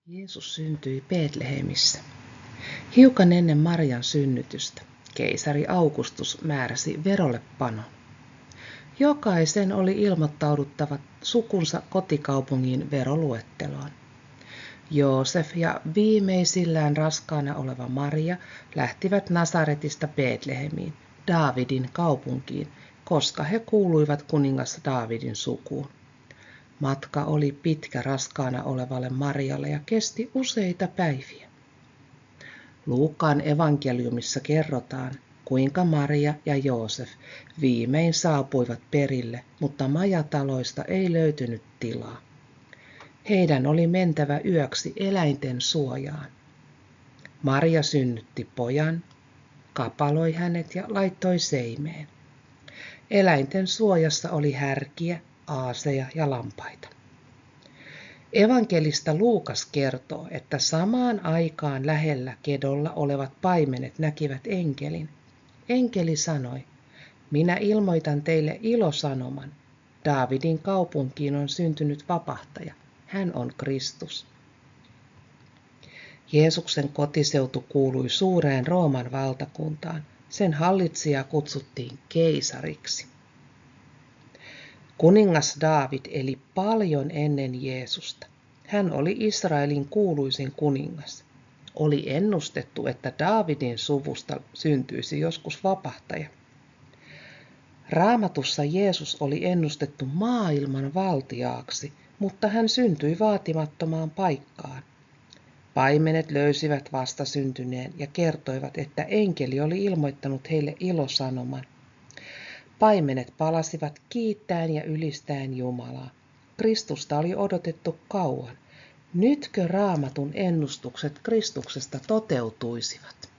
Jeesus syntyi Betlehemissä. Hiukan ennen Marian synnytystä keisari Augustus määräsi verollepanon. Jokaisen oli ilmoittauduttava sukunsa kotikaupungin veroluetteloon. Joosef ja viimeisillään raskaana oleva Maria lähtivät Nasaretista Betlehemiin, Daavidin kaupunkiin, koska he kuuluivat kuningas Daavidin sukuun. Matka oli pitkä raskaana olevalle Marialle ja kesti useita päiviä. Luukaan evankeliumissa kerrotaan, kuinka Maria ja Joosef viimein saapuivat perille, mutta majataloista ei löytynyt tilaa. Heidän oli mentävä yöksi eläinten suojaan. Maria synnytti pojan, kapaloi hänet ja laittoi seimeen. Eläinten suojassa oli härkiä, aaseja ja lampaita. Evankelista Luukas kertoo, että samaan aikaan lähellä kedolla olevat paimenet näkivät enkelin. Enkeli sanoi, minä ilmoitan teille ilosanoman. Daavidin kaupunkiin on syntynyt vapahtaja. Hän on Kristus. Jeesuksen kotiseutu kuului suureen Rooman valtakuntaan. Sen hallitsijaa kutsuttiin keisariksi. Kuningas Daavid eli paljon ennen Jeesusta. Hän oli Israelin kuuluisin kuningas. Oli ennustettu, että Daavidin suvusta syntyisi joskus vapahtaja. Raamatussa Jeesus oli ennustettu maailman valtiaaksi, mutta hän syntyi vaatimattomaan paikkaan. Paimenet löysivät vastasyntyneen ja kertoivat, että enkeli oli ilmoittanut heille ilosanoman. Paimenet palasivat kiittäen ja ylistäen Jumalaa. Kristusta oli odotettu kauan. Nytkö Raamatun ennustukset Kristuksesta toteutuisivat?